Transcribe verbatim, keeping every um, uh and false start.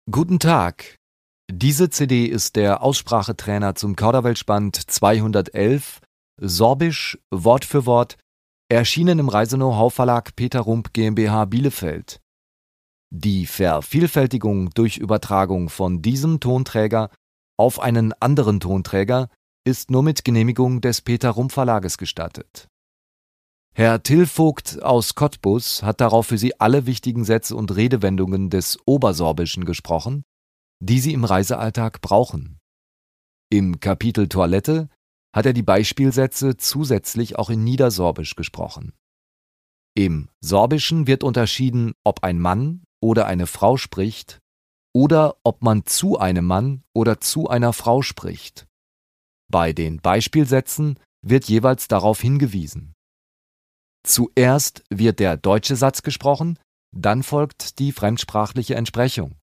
Guten Tag. Diese C D ist der Aussprachetrainer zum Kauderwelsch-Band zweihundertelf, Sorbisch, Wort für Wort, erschienen im Reise-Know-how-Verlag Peter Rump GmbH Bielefeld. Die Vervielfältigung durch Übertragung von diesem Tonträger auf einen anderen Tonträger ist nur mit Genehmigung des Peter Rump Verlages gestattet. Herr Till Vogt aus Cottbus hat darauf für Sie alle wichtigen Sätze und Redewendungen des Obersorbischen gesprochen, die Sie im Reisealltag brauchen. Im Kapitel Toilette hat er die Beispielsätze zusätzlich auch in Niedersorbisch gesprochen. Im Sorbischen wird unterschieden, ob ein Mann oder eine Frau spricht oder ob man zu einem Mann oder zu einer Frau spricht. Bei den Beispielsätzen wird jeweils darauf hingewiesen. Zuerst wird der deutsche Satz gesprochen, dann folgt die fremdsprachliche Entsprechung.